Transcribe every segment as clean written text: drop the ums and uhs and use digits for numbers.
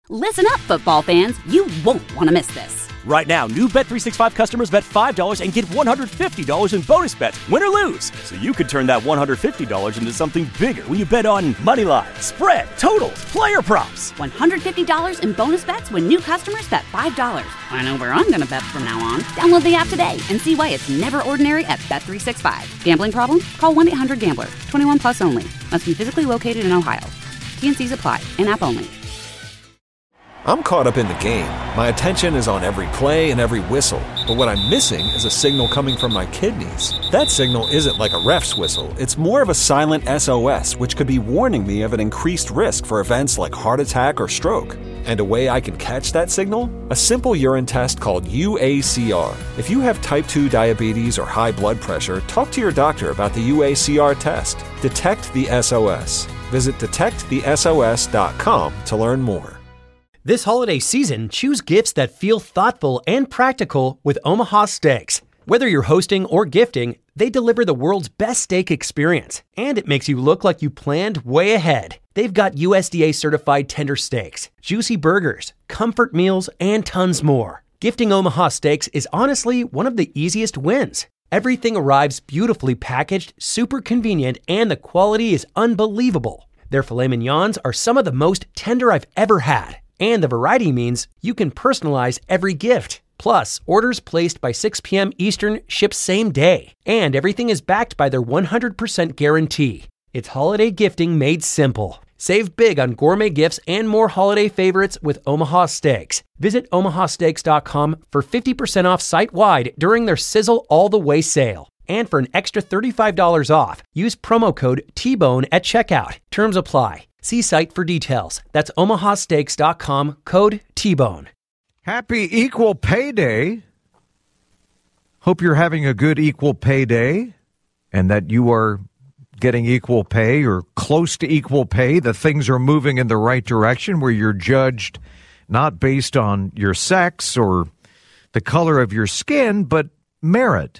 Listen up, football fans. You won't want to miss this. Right now, new Bet365 customers bet $5 and get $150 in bonus bets, win or lose. So you could turn that $150 into something bigger when you bet on money line, spread, totals, player props. $150 in bonus bets when new customers bet $5. I know where I'm going to bet from now on. Download the app today and see why it's never ordinary at Bet365. Gambling problem? Call 1-800-GAMBLER. 21 plus only. Must be physically located in Ohio. T&Cs apply. In-app only. I'm caught up in the game. My attention is on every play and every whistle. But what I'm missing is a signal coming from my kidneys. That signal isn't like a ref's whistle. It's more of a silent SOS, which could be warning me of an increased risk for events like heart attack or stroke. And a way I can catch that signal? A simple urine test called UACR. If you have type 2 diabetes or high blood pressure, talk to your doctor about the UACR test. Detect the SOS. Visit detectthesos.com to learn more. This holiday season, choose gifts that feel thoughtful and practical with Omaha Steaks. Whether you're hosting or gifting, they deliver the world's best steak experience, and it makes you look like you planned way ahead. They've got USDA certified tender steaks, juicy burgers, comfort meals, and tons more. Gifting Omaha Steaks is honestly one of the easiest wins. Everything arrives beautifully packaged, super convenient, and the quality is unbelievable. Their filet mignons are some of the most tender I've ever had. And the variety means you can personalize every gift. Plus, orders placed by 6 p.m. Eastern ship same day. And everything is backed by their 100% guarantee. It's holiday gifting made simple. Save big on gourmet gifts and more holiday favorites with Omaha Steaks. Visit omahasteaks.com for 50% off site-wide during their Sizzle All the Way sale. And for an extra $35 off, use promo code TBONE at checkout. Terms apply. See site for details. That's omahasteaks.com, code TBONE. Happy Equal Pay Day. Hope you're having a good Equal Pay Day and that you are getting equal pay or close to equal pay, that things are moving in the right direction where you're judged not based on your sex or the color of your skin, but merit.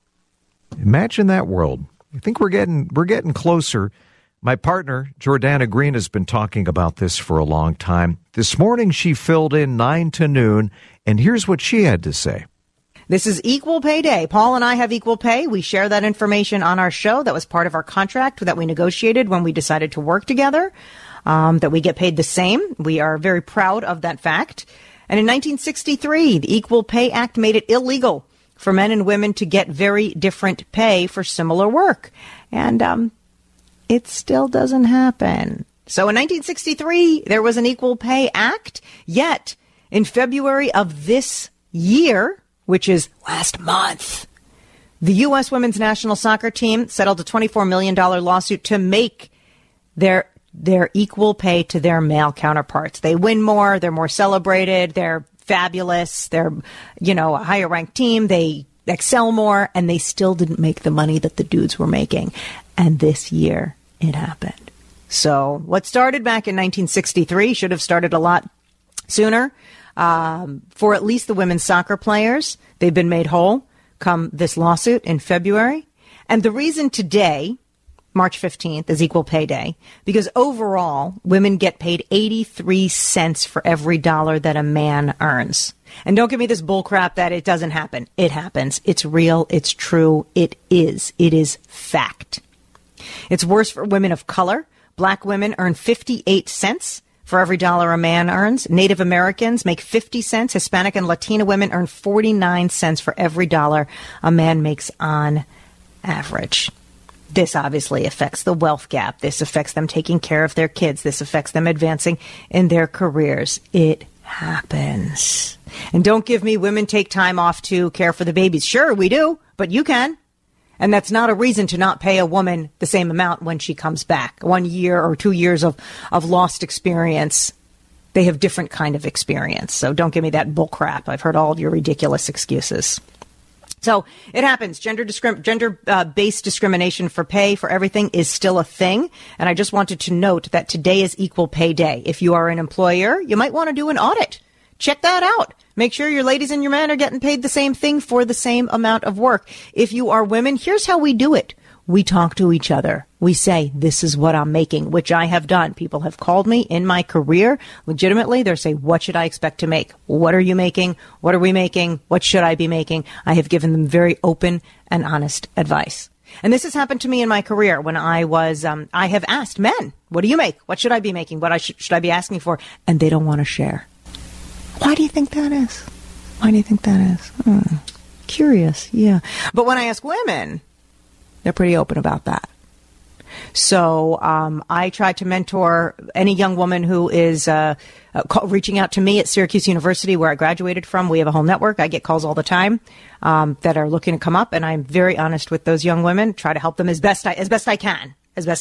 Imagine that world. I think we're getting closer. My partner, Jordana Green, has been talking about this for a long time. This morning, she filled in 9 to noon, and here's what she had to say. This is Equal Pay Day. Paul and I have equal pay. We share that information on our show. That was part of our contract that we negotiated when we decided to work together, that we get paid the same. We are very proud of that fact. And in 1963, the Equal Pay Act made it illegal for men and women to get very different pay for similar work. And it still doesn't happen. So in 1963, there was an Equal Pay Act. Yet, in February of this year, which is last month, the U.S. women's national soccer team settled a $24 million lawsuit to make their equal pay to their male counterparts. They win more. They're more celebrated. They're fabulous. They're, a higher ranked team. They excel more, and they still didn't make the money that the dudes were making. And this year, it happened. So what started back in 1963 should have started a lot sooner. For at least the women's soccer players, they've been made whole come this lawsuit in February. And the reason today, March 15th, is Equal Pay Day, because overall, women get paid 83 cents for every dollar that a man earns. And don't give me this bullcrap that it doesn't happen. It happens. It's real. It's true. It is. It is fact. It's worse for women of color. Black women earn 58 cents for every dollar a man earns. Native Americans make 50 cents. Hispanic and Latina women earn 49 cents for every dollar a man makes on average. This obviously affects the wealth gap. This affects them taking care of their kids. This affects them advancing in their careers. It happens. And don't give me women take time off to care for the babies. Sure, we do, but you can. And that's not a reason to not pay a woman the same amount when she comes back. 1 year or 2 years of lost experience. They have different kind of experience. So don't give me that bull crap. I've heard all of your ridiculous excuses. So it happens. Gender-based discrimination for pay for everything is still a thing. And I just wanted to note that today is Equal Pay Day. If you are an employer, you might want to do an audit. Check that out. Make sure your ladies and your men are getting paid the same thing for the same amount of work. If you are women, here's how we do it. we talk to each other. We say, this is what I'm making, which I have done. People have called me in my career. Legitimately, they're saying, what should I expect to make? What are you making? What are we making? What should I be making? I have given them very open and honest advice. And this has happened to me in my career when I was, I have asked men, what do you make? What should I be making? What should I be asking for? And they don't want to share. Why do you think that is? Why do you think that is? Curious, yeah. But when I ask women, they're pretty open about that. So I try to mentor any young woman who is reaching out to me at Syracuse University, where I graduated from. We have a whole network. I get calls all the time that are looking to come up, and I'm very honest with those young women. Try to help them as best I can.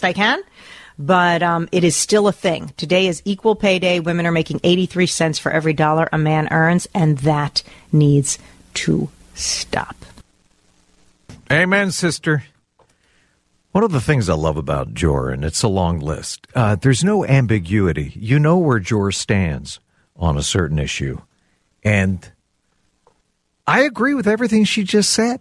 But it is still a thing. Today is equal pay day. Women are making 83 cents for every dollar a man earns, and that needs to stop. Amen, sister. One of the things I love about Jor, and it's a long list, there's no ambiguity. You know where Jor stands on a certain issue. And I agree with everything she just said.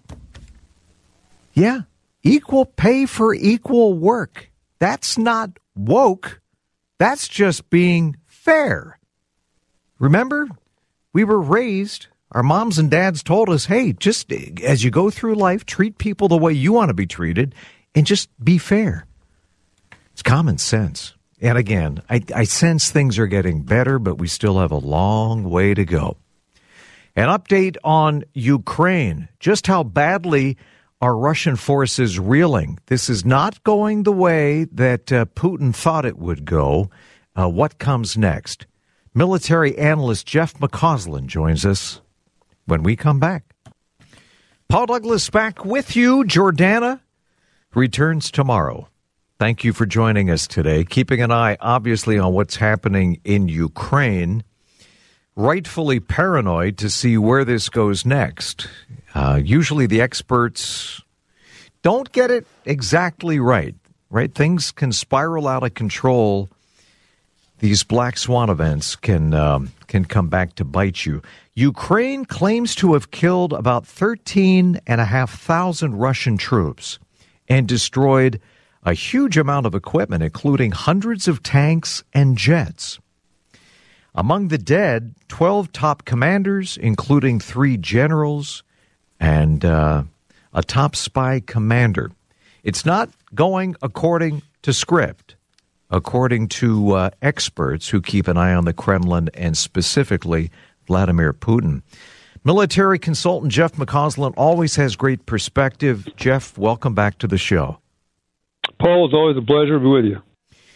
Yeah, equal pay for equal work. That's not woke. That's just being fair. Remember, we were raised, our moms and dads told us, hey, just as you go through life, treat people the way you want to be treated. And just be fair. It's common sense. And again, I sense things are getting better, but we still have a long way to go. An update on Ukraine. Just how badly are Russian forces reeling? This is not going the way that Putin thought it would go. What comes next? Military analyst Jeff McCausland joins us when we come back. Paul Douglas back with you. Jordana returns tomorrow. Thank you for joining us today. Keeping an eye, obviously, on what's happening in Ukraine. Rightfully paranoid to see where this goes next. Usually the experts don't get it exactly right? Things can spiral out of control. These black swan events can come back to bite you. Ukraine claims to have killed about 13,500 Russian troops and destroyed a huge amount of equipment, including hundreds of tanks and jets. Among the dead, 12 top commanders, including 3 generals and a top spy commander. It's not going according to script, according to experts who keep an eye on the Kremlin and specifically Vladimir Putin. Military consultant Jeff McCausland always has great perspective. Jeff, welcome back to the show. Paul, it's always a pleasure to be with you.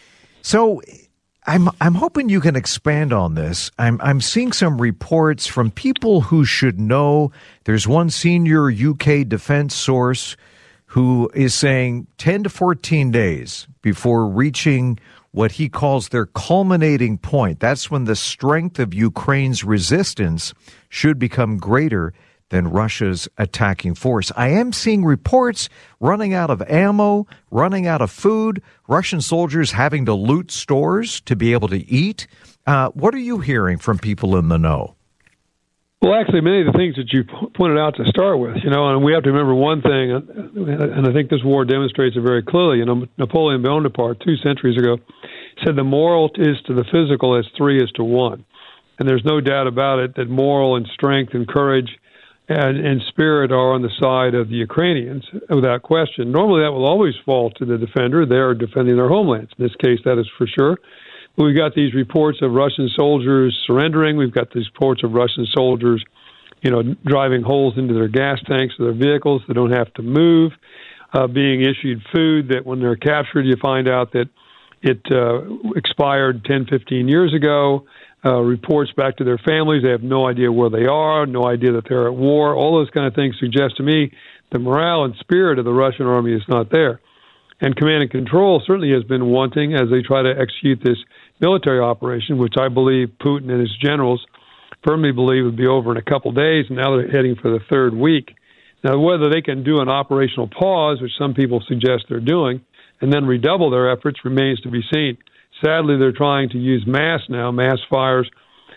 So I'm hoping you can expand on this. I'm seeing some reports from people who should know. There's one senior UK defense source who is saying 10 to 14 days before reaching what he calls their culminating point. That's when the strength of Ukraine's resistance should become greater than Russia's attacking force. I am seeing reports running out of ammo, running out of food, Russian soldiers having to loot stores to be able to eat. What are you hearing from people in the know? Well, actually, many of the things that you pointed out to start with, and we have to remember one thing, and I think this war demonstrates it very clearly. Napoleon Bonaparte, 2 centuries ago, said the moral is to the physical as 3 is to 1. And there's no doubt about it that moral and strength and courage and spirit are on the side of the Ukrainians, without question. Normally, that will always fall to the defender. They are defending their homelands. In this case, that is for sure. But we've got these reports of Russian soldiers surrendering. We've got these reports of Russian soldiers, driving holes into their gas tanks of their vehicles. They don't have to move, being issued food that when they're captured, you find out that it expired 10, 15 years ago. Reports back to their families. They have no idea where they are, no idea that they're at war. All those kind of things suggest to me the morale and spirit of the Russian army is not there. And command and control certainly has been wanting as they try to execute this military operation, which I believe Putin and his generals firmly believe would be over in a couple days, and now they're heading for the 3rd week. Now, whether they can do an operational pause, which some people suggest they're doing, and then redouble their efforts remains to be seen. Sadly, they're trying to use mass fires,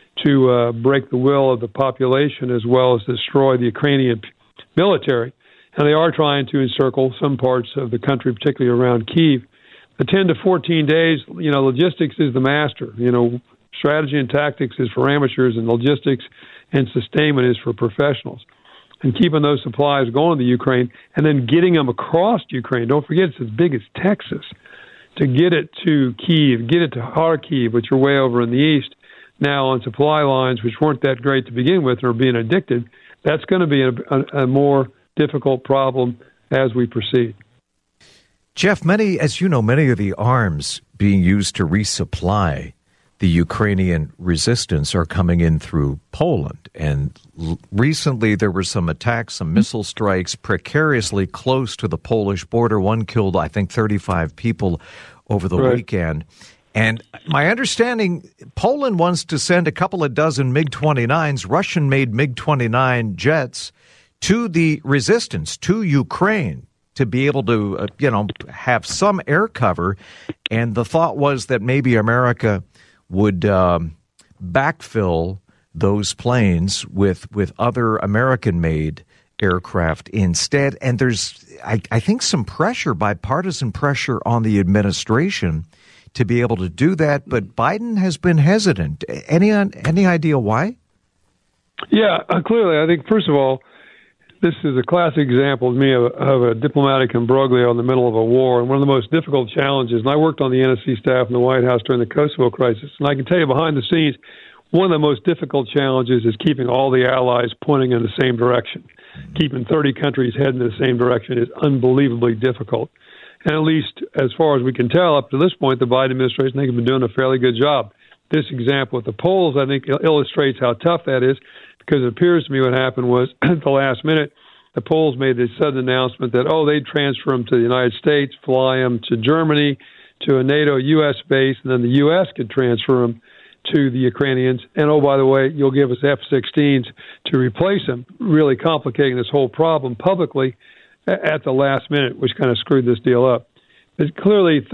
to break the will of the population as well as destroy the Ukrainian military. and they are trying to encircle some parts of the country, particularly around Kyiv. The 10 to 14 days, logistics is the master. Strategy and tactics is for amateurs, and logistics and sustainment is for professionals. And keeping those supplies going to Ukraine and then getting them across Ukraine. Don't forget, it's as big as Texas. To get it to Kyiv, get it to Kharkiv, which are way over in the east, now on supply lines, which weren't that great to begin with and are being addicted, that's going to be a more difficult problem as we proceed. Jeff, many of the arms being used to resupply the Ukrainian resistance are coming in through Poland. And recently there were some attacks, some missile strikes precariously close to the Polish border. One killed, I think, 35 people over the weekend. And my understanding, Poland wants to send a couple of dozen MiG-29s, Russian-made MiG-29 jets, to the resistance, to Ukraine, to be able to, have some air cover. And the thought was that maybe America would backfill those planes with other American-made aircraft instead. And there's, I think, some pressure, bipartisan pressure on the administration to be able to do that. But Biden has been hesitant. Any idea why? Yeah, clearly. I think, first of all, this is a classic example to me of a diplomatic imbroglio in the middle of a war. And one of the most difficult challenges, and I worked on the NSC staff in the White House during the Kosovo crisis, and I can tell you behind the scenes, one of the most difficult challenges is keeping all the allies pointing in the same direction. Keeping 30 countries heading in the same direction is unbelievably difficult. And at least as far as we can tell, up to this point, the Biden administration, I think, has been doing a fairly good job. This example with the Poles, I think, illustrates how tough that is, because it appears to me what happened was at the last minute, the Poles made this sudden announcement that, they'd transfer them to the United States, fly them to Germany, to a NATO U.S. base, and then the U.S. could transfer them to the Ukrainians. And, by the way, you'll give us F-16s to replace them, really complicating this whole problem publicly at the last minute, which kind of screwed this deal up. But clearly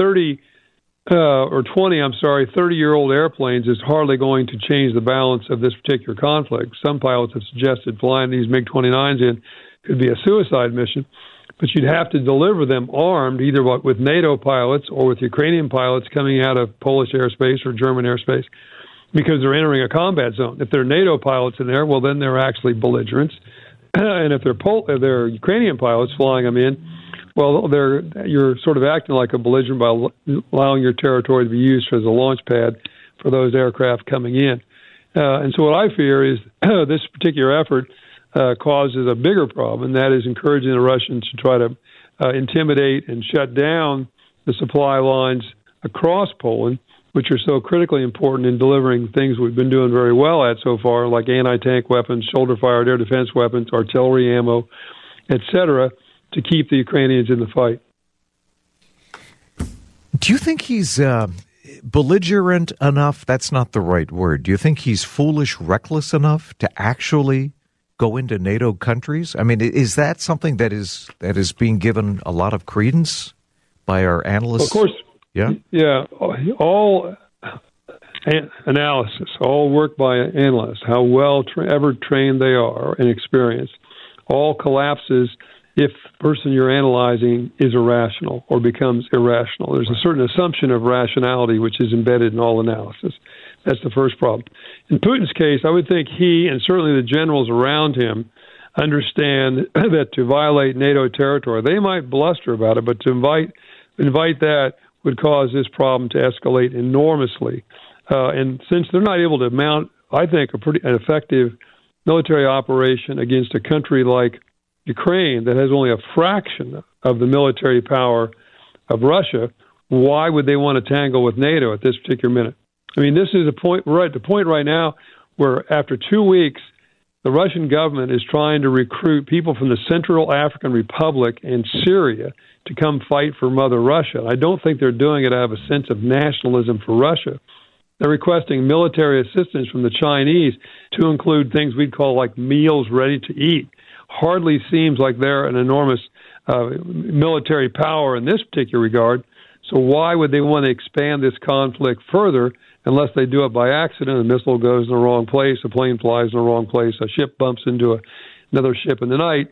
30-year-old airplanes is hardly going to change the balance of this particular conflict. Some pilots have suggested flying these MiG-29s in could be a suicide mission, but you'd have to deliver them armed, either with NATO pilots or with Ukrainian pilots coming out of Polish airspace or German airspace, because they're entering a combat zone. If they're NATO pilots in there, well, then they're actually belligerents. And if they're Ukrainian pilots flying them in, well, you're sort of acting like a belligerent by allowing your territory to be used as a launch pad for those aircraft coming in. And so what I fear is this particular effort causes a bigger problem, and that is encouraging the Russians to try to intimidate and shut down the supply lines across Poland, which are so critically important in delivering things we've been doing very well at so far, like anti-tank weapons, shoulder-fired air defense weapons, artillery ammo, etc., to keep the Ukrainians in the fight. Do you think he's belligerent enough? That's not the right word. Do you think he's foolish, reckless enough to actually go into NATO countries? I mean, is that something that is being given a lot of credence by our analysts? Of course. Yeah. Yeah. All analysis, all work by analysts, how well ever trained they are and experienced, all collapses if the person you're analyzing is irrational or becomes irrational. There's a certain assumption of rationality which is embedded in all analysis. That's the first problem. In Putin's case, I would think he and certainly the generals around him understand that to violate NATO territory, they might bluster about it, but to invite that would cause this problem to escalate enormously. And since they're not able to mount, I think, an effective military operation against a country like Ukraine that has only a fraction of the military power of Russia, why would they want to tangle with NATO at this particular minute? I mean, this is the point right now where after 2 weeks, the Russian government is trying to recruit people from the Central African Republic and Syria to come fight for Mother Russia. I don't think they're doing it out of a sense of nationalism for Russia. They're requesting military assistance from the Chinese to include things we'd call like meals ready to eat. Hardly seems like they're an enormous military power in this particular regard. So why would they want to expand this conflict further unless they do it by accident? A missile goes in the wrong place, a plane flies in the wrong place, a ship bumps into another ship in the night.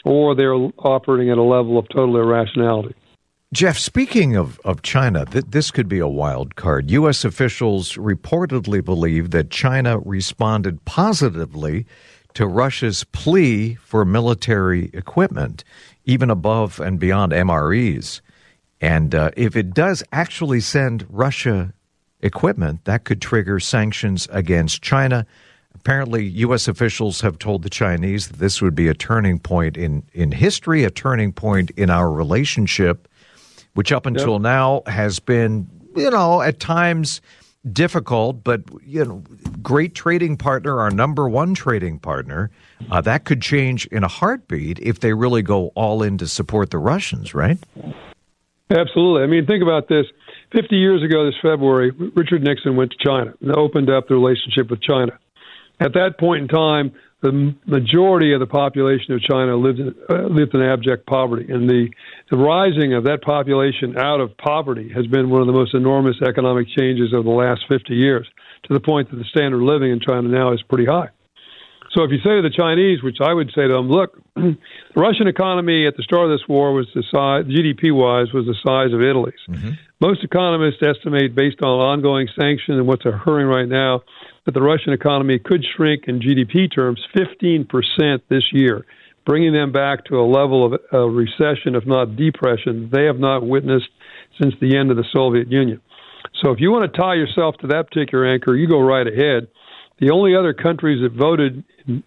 or they're operating at a level of total irrationality. Jeff, speaking of China, this could be a wild card. U.S. officials reportedly believe that China responded positively to Russia's plea for military equipment, even above and beyond MREs. And if it does actually send Russia equipment, that could trigger sanctions against China. Apparently, U.S. officials have told the Chinese that this would be a turning point in history, a turning point in our relationship, which up until now has been, at times difficult, but, great trading partner, our number one trading partner. That could change in a heartbeat if they really go all in to support the Russians, right? Absolutely. I mean, think about this. 50 years ago this February, Richard Nixon went to China and opened up the relationship with China. At that point in time, the majority of the population of China lived in abject poverty, and the rising of that population out of poverty has been one of the most enormous economic changes of the last 50 years, to the point that the standard of living in China now is pretty high. So if you say to the Chinese, which I would say to them, look, the Russian economy at the start of this war was the size, GDP-wise, was the size of Italy's. Mm-hmm. Most economists estimate, based on ongoing sanctions and what's occurring right now, that the Russian economy could shrink in GDP terms 15% this year, bringing them back to a level of recession, if not depression, they have not witnessed since the end of the Soviet Union. So if you want to tie yourself to that particular anchor, you go right ahead. The only other countries that voted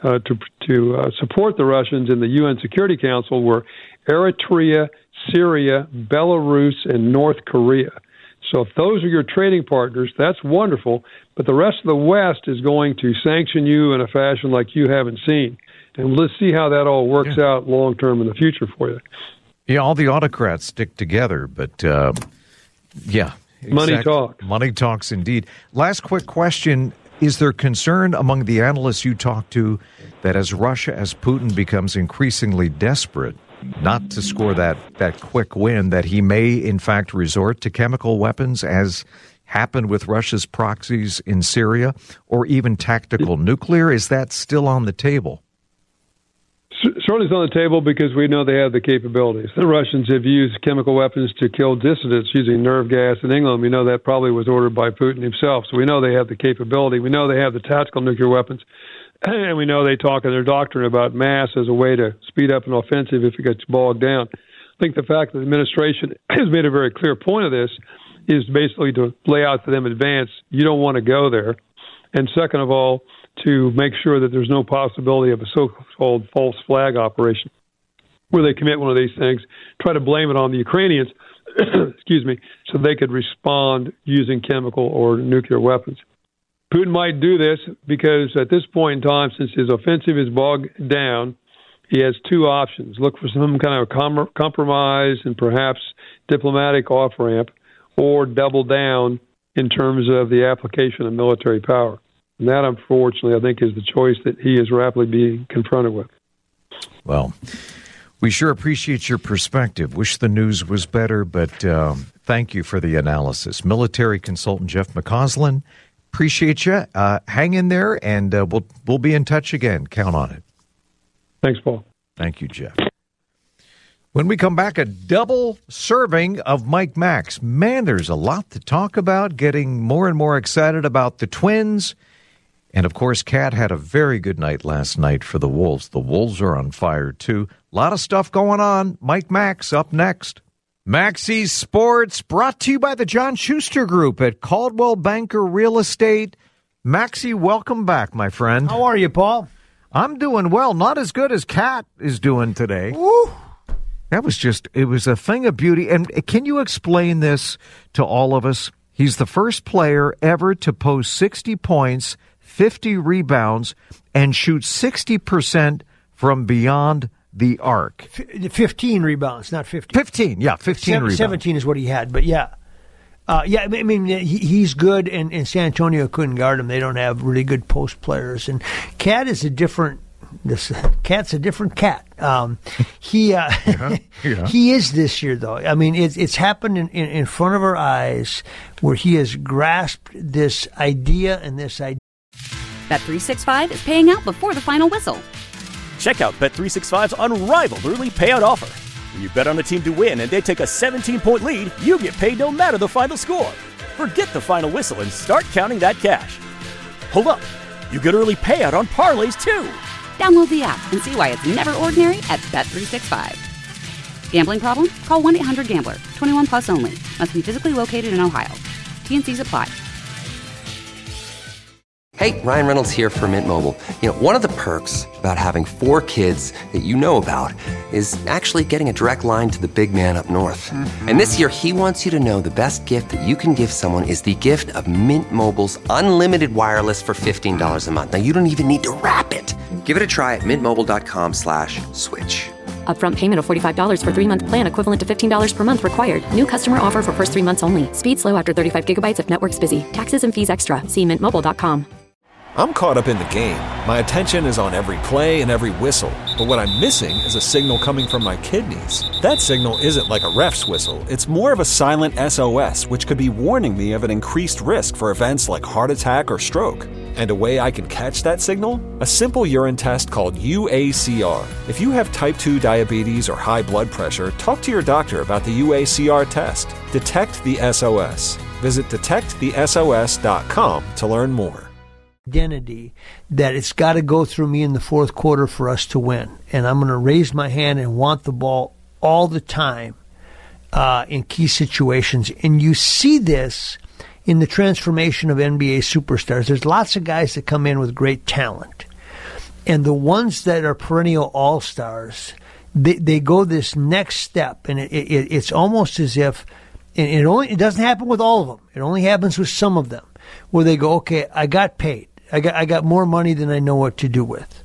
to support the Russians in the UN Security Council were Eritrea, Syria, Belarus, and North Korea. So if those are your trading partners, that's wonderful. But the rest of the West is going to sanction you in a fashion like you haven't seen. And let's see how that all works out long term in the future for you. Yeah, all the autocrats stick together, but Money talks. Money talks indeed. Last quick question. Is there concern among the analysts you talk to that as Putin becomes increasingly desperate not to score that quick win, that he may in fact resort to chemical weapons, as happened with Russia's proxies in Syria, or even tactical nuclear? Is that still on the table? Certainly it's on the table because we know they have the capabilities. The Russians have used chemical weapons to kill dissidents using nerve gas in England. We know that probably was ordered by Putin himself. So we know they have the capability. We know they have the tactical nuclear weapons. And we know they talk in their doctrine about mass as a way to speed up an offensive if it gets bogged down. I think the fact that the administration has made a very clear point of this is basically to lay out for them in advance, you don't want to go there. And second of all, to make sure that there's no possibility of a so-called false flag operation where they commit one of these things, try to blame it on the Ukrainians, so they could respond using chemical or nuclear weapons. Putin might do this because at this point in time, since his offensive is bogged down, he has two options. Look for some kind of compromise and perhaps diplomatic off-ramp, or double down in terms of the application of military power. And that, unfortunately, I think is the choice that he is rapidly being confronted with. Well, we sure appreciate your perspective. Wish the news was better, but thank you for the analysis. Military consultant Jeff McCausland, appreciate you. Hang in there, and we'll be in touch again. Count on it. Thanks, Paul. Thank you, Jeff. When we come back, a double serving of Mike Max. Man, there's a lot to talk about, getting more and more excited about the Twins. And, of course, Cat had a very good night last night for the Wolves. The Wolves are on fire, too. A lot of stuff going on. Mike Max up next. Maxie's Sports, brought to you by the John Schuster Group at Coldwell Banker Real Estate. Maxie, welcome back, my friend. How are you, Paul? I'm doing well. Not as good as Cat is doing today. Woo! It was a thing of beauty. And can you explain this to all of us? He's the first player ever to post 60 points, 50 rebounds, and shoot 60% from beyond the arc. 15 rebounds, not 50. 15 rebounds. 17 is what he had, but yeah. I mean, he's good, and San Antonio couldn't guard him. They don't have really good post players. And Cat is a different... Cat's a different cat. He is this year, though. I mean, it's happened in front of our eyes, where he has grasped this idea and this idea. Bet365 is paying out before the final whistle. Check out Bet365's unrivaled early payout offer. When you bet on a team to win and they take a 17-point lead, you get paid no matter the final score. Forget the final whistle and start counting that cash. Hold up. You get early payout on parlays, too. Download the app and see why it's never ordinary at Bet365. Gambling problem? Call 1-800-GAMBLER. 21 plus only. Must be physically located in Ohio. T&Cs apply. Hey, Ryan Reynolds here for Mint Mobile. You know, one of the perks about having 4 kids that you know about is actually getting a direct line to the big man up north. Mm-hmm. And this year, he wants you to know the best gift that you can give someone is the gift of Mint Mobile's unlimited wireless for $15 a month. Now, you don't even need to wrap it. Give it a try at mintmobile.com/switch. Upfront payment of $45 for 3-month plan equivalent to $15 per month required. New customer offer for first 3 months only. Speed slow after 35 gigabytes if network's busy. Taxes and fees extra. See mintmobile.com. I'm caught up in the game. My attention is on every play and every whistle. But what I'm missing is a signal coming from my kidneys. That signal isn't like a ref's whistle. It's more of a silent SOS, which could be warning me of an increased risk for events like heart attack or stroke. And a way I can catch that signal? A simple urine test called UACR. If you have type 2 diabetes or high blood pressure, talk to your doctor about the UACR test. Detect the SOS. Visit detectthesos.com to learn more. Identity that it's got to go through me in the fourth quarter for us to win. And I'm going to raise my hand and want the ball all the time in key situations. And you see this in the transformation of NBA superstars. There's lots of guys that come in with great talent. And the ones that are perennial all-stars, they go this next step. And it's almost as if, and it doesn't happen with all of them. It only happens with some of them, where they go, okay, I got paid. I got more money than I know what to do with.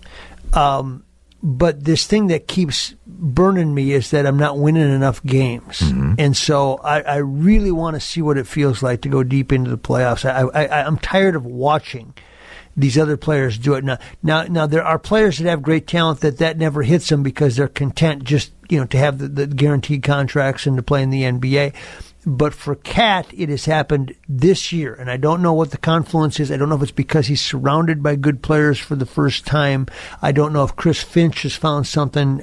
But this thing that keeps burning me is that I'm not winning enough games. Mm-hmm. And so I really want to see what it feels like to go deep into the playoffs. I'm tired of watching these other players do it. Now there are players that have great talent that never hits them because they're content just, to have the guaranteed contracts and to play in the NBA. But for Cat, it has happened this year, and I don't know what the confluence is. I don't know if it's because he's surrounded by good players for the first time. I don't know if Chris Finch has found something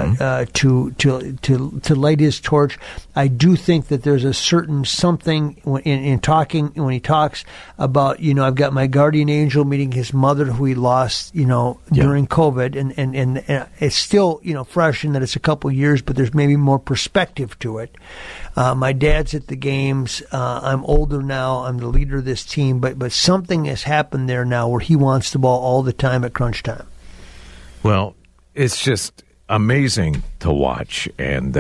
to light his torch. I do think that there's a certain something in talking when he talks about, I've got my guardian angel meeting his mother who he lost, during COVID, and it's still fresh in that it's a couple years, but there's maybe more perspective to it. My dad's at the games. I'm older now. I'm the leader of this team. But something has happened there now where he wants the ball all the time at crunch time. Well, it's just amazing to watch. And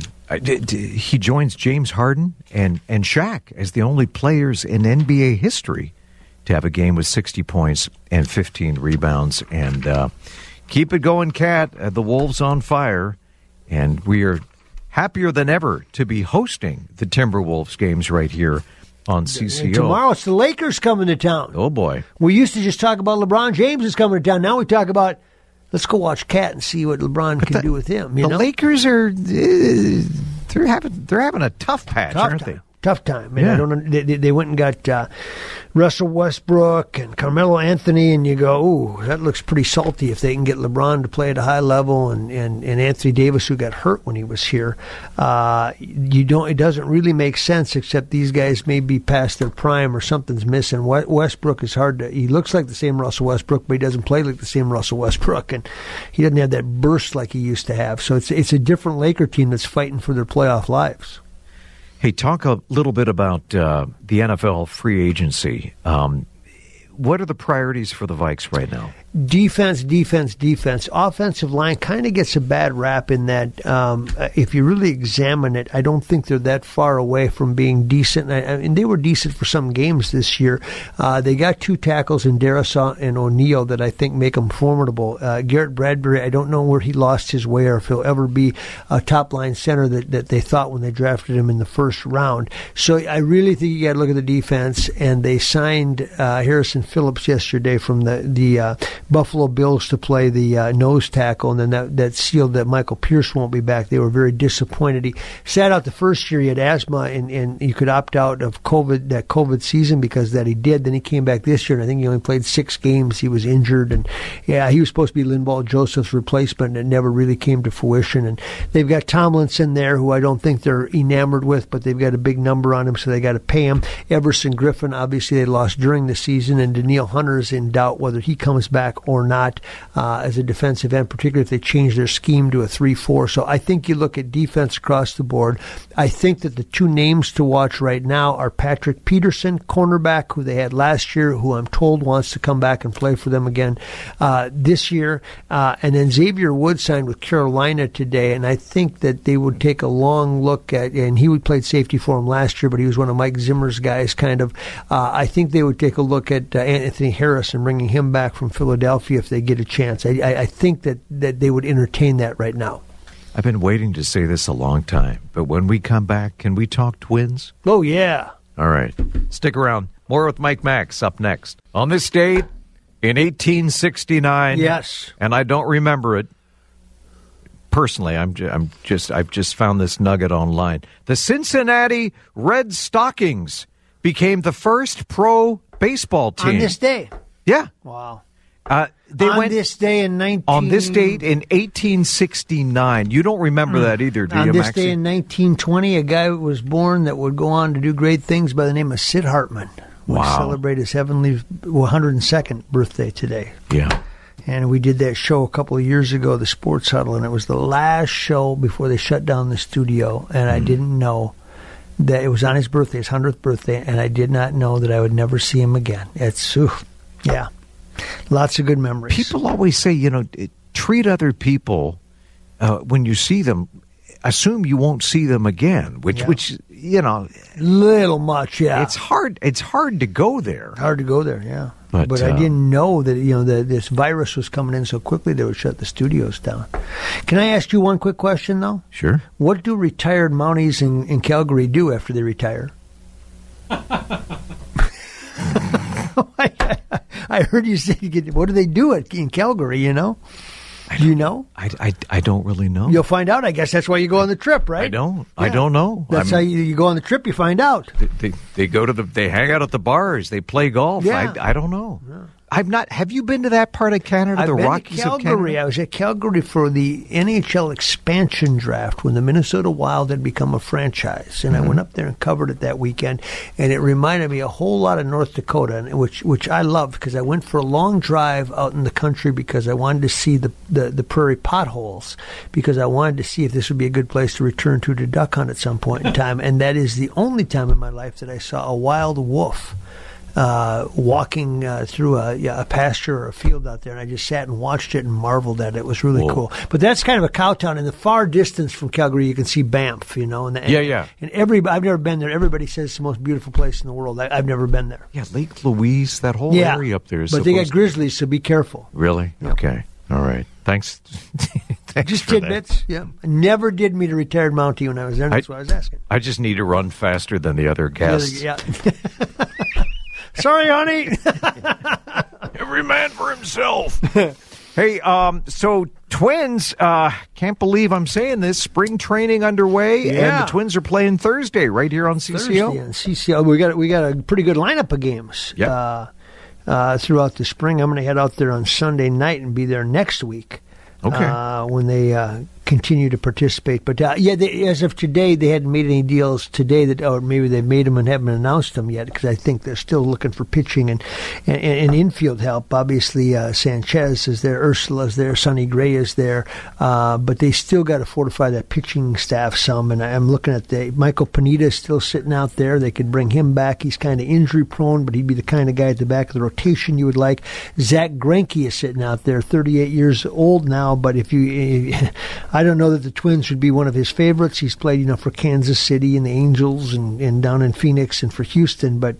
he joins James Harden and Shaq as the only players in NBA history to have a game with 60 points and 15 rebounds. And keep it going, Cat. The Wolves on fire. And we are happier than ever to be hosting the Timberwolves games right here on CCO. And tomorrow it's the Lakers coming to town. Oh, boy. We used to just talk about LeBron James is coming to town. Now we talk about, let's go watch Cat and see what LeBron can do with him. The Lakers are, they're having a tough patch, aren't they? Tough time. I don't know. They went and got Russell Westbrook and Carmelo Anthony, and you go, ooh, that looks pretty salty if they can get LeBron to play at a high level and Anthony Davis, who got hurt when he was here. It doesn't really make sense, except these guys may be past their prime or something's missing. Westbrook is hard to. He looks like the same Russell Westbrook, but he doesn't play like the same Russell Westbrook, and he doesn't have that burst like he used to have. So it's a different Laker team that's fighting for their playoff lives. Hey, talk a little bit about the NFL free agency. What are the priorities for the Vikes right now? Defense. Offensive line kind of gets a bad rap in that if you really examine it, I don't think they're that far away from being decent. And they were decent for some games this year. They got 2 tackles in Darrisaw and O'Neal that I think make them formidable. Garrett Bradbury, I don't know where he lost his way or if he'll ever be a top-line center that they thought when they drafted him in the first round. So I really think you got to look at the defense, and they signed Harrison Phillips yesterday from the Buffalo Bills to play the nose tackle, and then that sealed that Michael Pierce won't be back. They were very disappointed. He sat out the first year. He had asthma, and you could opt out of that COVID season because that he did. Then he came back this year, and I think he only played 6 games. He was injured, and he was supposed to be Linval Joseph's replacement, and it never really came to fruition. And they've got Tomlinson there, who I don't think they're enamored with, but they've got a big number on him, so they got to pay him. Everson Griffin, obviously, they lost during the season, and Daniil Hunter is in doubt whether he comes back or not as a defensive end, particularly if they change their scheme to a 3-4. So I think you look at defense across the board. I think that the 2 names to watch right now are Patrick Peterson, cornerback, who they had last year, who I'm told wants to come back and play for them again this year, and then Xavier Woods signed with Carolina today, and I think that they would take a long look at, and he played safety for him last year, but he was one of Mike Zimmer's guys, kind of. I think they would take a look at Anthony Harris and bringing him back from Philadelphia if they get a chance. I think that they would entertain that right now. I've been waiting to say this a long time, but when we come back, can we talk Twins? Oh, yeah. All right. Stick around. More with Mike Max up next. On this date in 1869. Yes. And I don't remember it. Personally, I've just found this nugget online. The Cincinnati Red Stockings became the first pro baseball team. On this day? Yeah. Wow. This date in 1869. You don't remember that either, do you, On this Maxie? day in 1920, a guy was born that would go on to do great things by the name of Sid Hartman. We celebrate his 102nd birthday today. Yeah. And we did that show a couple of years ago, the Sports Huddle, and it was the last show before they shut down the studio, and I didn't know that it was on his birthday, his 100th birthday, and I did not know that I would never see him again. Yeah. Lots of good memories. People always say, treat other people when you see them, assume you won't see them again, which little much, yeah. It's hard to go there. Hard to go there, yeah. But I didn't know that that this virus was coming in so quickly they would shut the studios down. Can I ask you one quick question, though? Sure. What do retired Mounties in Calgary do after they retire? I heard you say, what do they do in Calgary, Do you know? I don't really know. You'll find out, I guess. That's why you go on the trip, right? I don't. Yeah. I don't know. That's how you go on the trip, you find out. They go to they hang out at the bars, they play golf. Yeah. I don't know. Yeah. Have you been to that part of Canada, the Rockies of Canada? I was at Calgary for the NHL expansion draft when the Minnesota Wild had become a franchise, and I went up there and covered it that weekend, and it reminded me a whole lot of North Dakota, which I loved because I went for a long drive out in the country because I wanted to see the prairie potholes, because I wanted to see if this would be a good place to return to duck hunt at some point in time, and that is the only time in my life that I saw a wild wolf walking through a pasture or a field out there, and I just sat and watched it and marveled at it. It was really cool. But that's kind of a cow town. In the far distance from Calgary, you can see Banff, And I've never been there. Everybody says it's the most beautiful place in the world. I've never been there. Yeah, Lake Louise, that whole area up there is but they got grizzlies, so be careful. Really? Yep. Okay. All right. Thanks. Just tidbits. Yeah. I never did meet a retired Mountie when I was there. That's what I was asking. I just need to run faster than the other guests. Yeah. Sorry, honey. Every man for himself. Hey, so Twins, can't believe I'm saying this, spring training underway, and the Twins are playing Thursday right here on CCO. Thursday on CCO. We got a pretty good lineup of games throughout the spring. I'm going to head out there on Sunday night and be there next week. Okay. When they continue to participate. But, as of today, they hadn't made any deals today, or maybe they've made them and haven't announced them yet, because I think they're still looking for pitching and infield help. Obviously, Sanchez is there, Ursula's there, Sonny Gray is there, but they still got to fortify that pitching staff some, and I'm looking at Michael Pineda is still sitting out there. They could bring him back. He's kind of injury-prone, but he'd be the kind of guy at the back of the rotation you would like. Zach Greinke is sitting out there, 38 years old now, but I don't know that the Twins would be one of his favorites. He's played, for Kansas City and the Angels and down in Phoenix and for Houston. But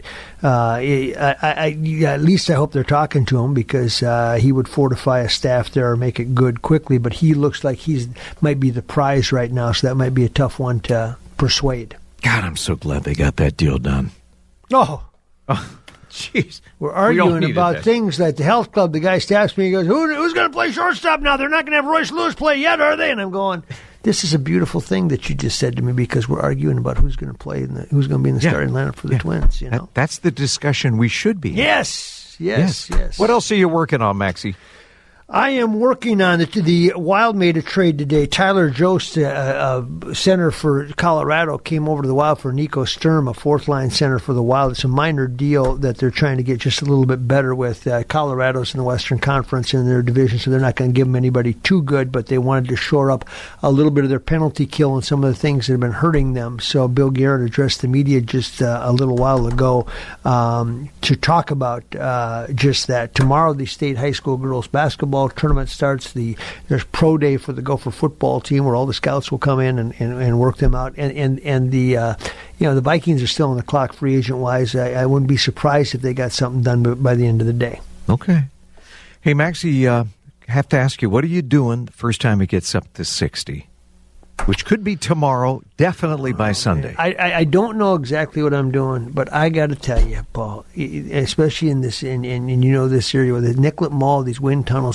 at least I hope they're talking to him, because he would fortify a staff there or make it good quickly. But he looks like might be the prize right now, so that might be a tough one to persuade. God, I'm so glad they got that deal done. Oh. Jeez. We're arguing need about it. things like the health club. The guy stops me. He goes, who's going to play shortstop now? They're not going to have Royce Lewis play yet, are they? And I'm going, this is a beautiful thing that you just said to me because we're arguing about who's going to play and who's going to be in the starting lineup for the Twins. You know, that's the discussion we should be. Yes. What else are you working on, Maxie? I am working on it. The Wild made a trade today. Tyler Jost, a center for Colorado, came over to the Wild for Nico Sturm, a fourth-line center for the Wild. It's a minor deal that they're trying to get just a little bit better with. Colorado's in the Western Conference in their division, so they're not going to give them anybody too good, but they wanted to shore up a little bit of their penalty kill and some of the things that have been hurting them. So Bill Guerin addressed the media just a little while ago to talk about just that. Tomorrow, the state high school girls basketball tournament starts. There's pro day for the Gopher football team where all the scouts will come in and work them out. And the the Vikings are still on the clock free agent wise. I wouldn't be surprised if they got something done by the end of the day. Okay. Hey, Maxie, have to ask you, what are you doing the first time it gets up to 60? Which could be tomorrow, definitely by Sunday. I don't know exactly what I'm doing, but I got to tell you, Paul, especially in this in this area with the Nicollet Mall, these wind tunnels,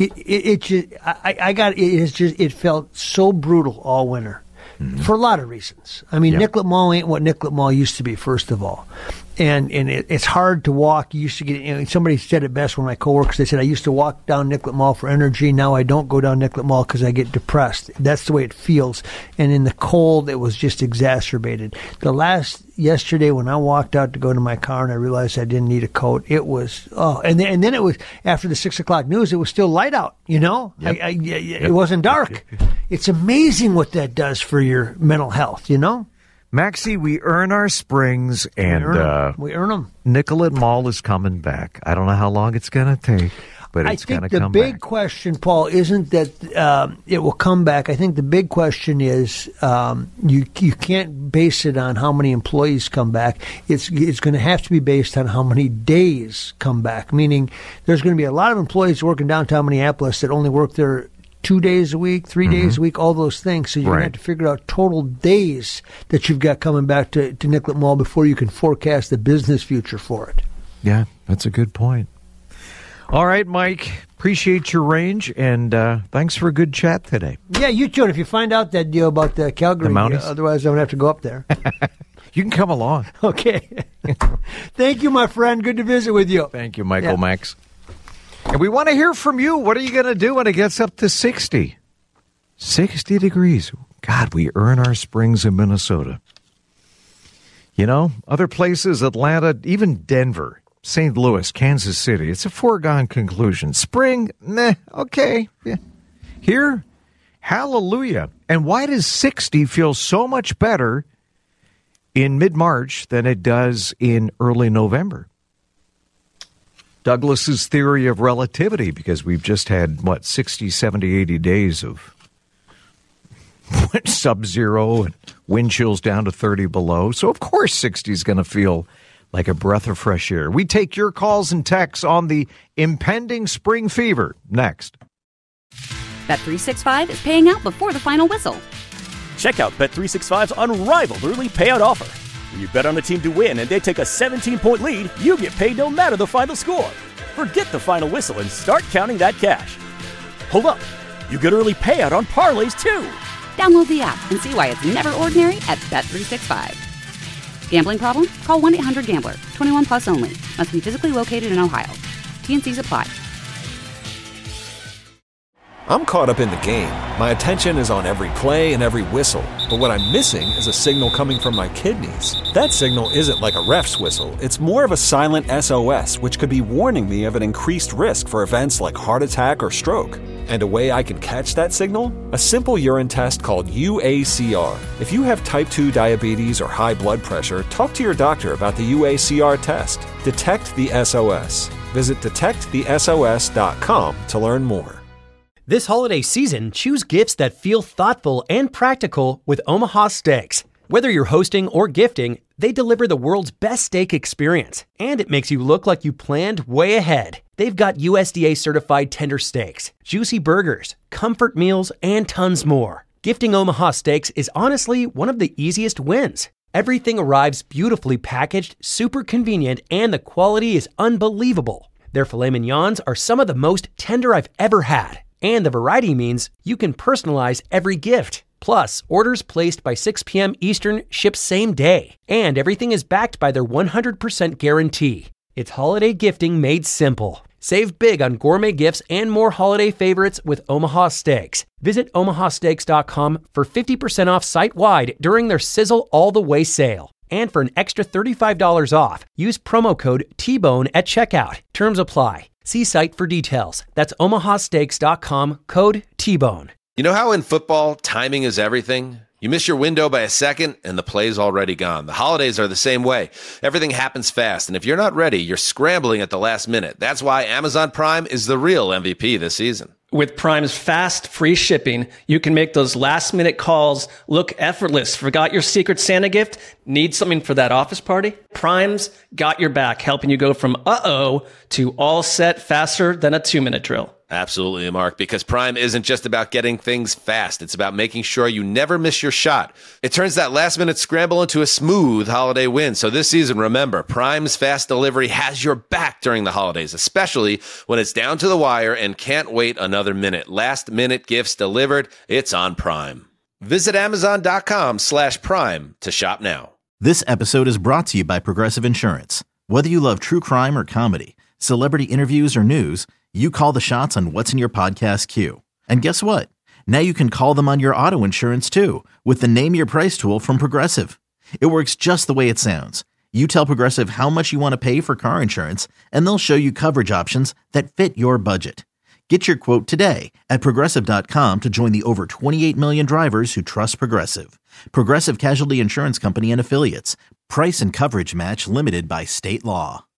it felt so brutal all winter. For a lot of reasons. I mean, Nicollet Mall ain't what Nicollet Mall used to be, first of all. And it's hard to walk. You used to get, somebody said it best, one of my coworkers, they said, I used to walk down Nicollet Mall for energy. Now I don't go down Nicollet Mall because I get depressed. That's the way it feels. And in the cold, it was just exacerbated. Yesterday when I walked out to go to my car and I realized I didn't need a coat, it was, and then it was, after the 6 o'clock news, it was still light out, Yep. It wasn't dark. It's amazing what that does for your mental health, Maxie, we earn our springs, and we earn them. Nicollet Mall is coming back. I don't know how long it's going to take, but it's going to come back. I think the big question, Paul, isn't that it will come back. I think the big question is you can't base it on how many employees come back. It's going to have to be based on how many days come back, meaning there's going to be a lot of employees working downtown Minneapolis that only work there 2 days a week, 3 days a week, all those things. So you're going to have to figure out total days that you've got coming back to Nicollet Mall before you can forecast the business future for it. Yeah, that's a good point. All right, Mike, appreciate your range, and thanks for a good chat today. Yeah, you too. And if you find out that deal about the Calgary, otherwise I'm going to have to go up there. You can come along. Okay. Thank you, my friend. Good to visit with you. Thank you, Michael Max. And we want to hear from you. What are you going to do when it gets up to 60? 60 degrees. God, we earn our springs in Minnesota. Other places, Atlanta, even Denver, St. Louis, Kansas City, it's a foregone conclusion. Spring, okay. Yeah. Here, hallelujah. And why does 60 feel so much better in mid-March than it does in early November? Douglas's theory of relativity, because we've just had, 60, 70, 80 days of sub-zero and wind chills down to 30 below. So, of course, 60 is going to feel like a breath of fresh air. We take your calls and texts on the impending spring fever next. Bet365 is paying out before the final whistle. Check out Bet365's unrivaled early payout offer. When you bet on a team to win and they take a 17-point lead, you get paid no matter the final score. Forget the final whistle and start counting that cash. Hold up. You get early payout on parlays, too. Download the app and see why it's never ordinary at Bet365. Gambling problem? Call 1-800-GAMBLER. 21 plus only. Must be physically located in Ohio. T&Cs apply. I'm caught up in the game. My attention is on every play and every whistle. But what I'm missing is a signal coming from my kidneys. That signal isn't like a ref's whistle. It's more of a silent SOS, which could be warning me of an increased risk for events like heart attack or stroke. And a way I can catch that signal? A simple urine test called UACR. If you have type 2 diabetes or high blood pressure, talk to your doctor about the UACR test. Detect the SOS. Visit detectthesos.com to learn more. This holiday season, choose gifts that feel thoughtful and practical with Omaha Steaks. Whether you're hosting or gifting, they deliver the world's best steak experience, and it makes you look like you planned way ahead. They've got USDA-certified tender steaks, juicy burgers, comfort meals, and tons more. Gifting Omaha Steaks is honestly one of the easiest wins. Everything arrives beautifully packaged, super convenient, and the quality is unbelievable. Their filet mignons are some of the most tender I've ever had. And the variety means you can personalize every gift. Plus, orders placed by 6 p.m. Eastern ship same day. And everything is backed by their 100% guarantee. It's holiday gifting made simple. Save big on gourmet gifts and more holiday favorites with Omaha Steaks. Visit omahasteaks.com for 50% off site-wide during their Sizzle All the Way sale. And for an extra $35 off, use promo code TBONE at checkout. Terms apply. See site for details. That's omahasteaks.com, code TBONE. You know how in football, timing is everything? You miss your window by a second, and the play's already gone. The holidays are the same way. Everything happens fast, and if you're not ready, you're scrambling at the last minute. That's why Amazon Prime is the real MVP this season. With Prime's fast, free shipping, you can make those last-minute calls look effortless. Forgot your Secret Santa gift? Need something for that office party? Prime's got your back, helping you go from uh-oh to all set faster than a 2-minute drill. Absolutely, Mark, because Prime isn't just about getting things fast. It's about making sure you never miss your shot. It turns that last-minute scramble into a smooth holiday win. So this season, remember, Prime's fast delivery has your back during the holidays, especially when it's down to the wire and can't wait another minute. Last-minute gifts delivered. It's on Prime. Visit Amazon.com/Prime to shop now. This episode is brought to you by Progressive Insurance. Whether you love true crime or comedy, celebrity interviews or news, you call the shots on what's in your podcast queue. And guess what? Now you can call them on your auto insurance too with the Name Your Price tool from Progressive. It works just the way it sounds. You tell Progressive how much you want to pay for car insurance, and they'll show you coverage options that fit your budget. Get your quote today at Progressive.com to join the over 28 million drivers who trust Progressive. Progressive Casualty Insurance Company and Affiliates. Price and coverage match limited by state law.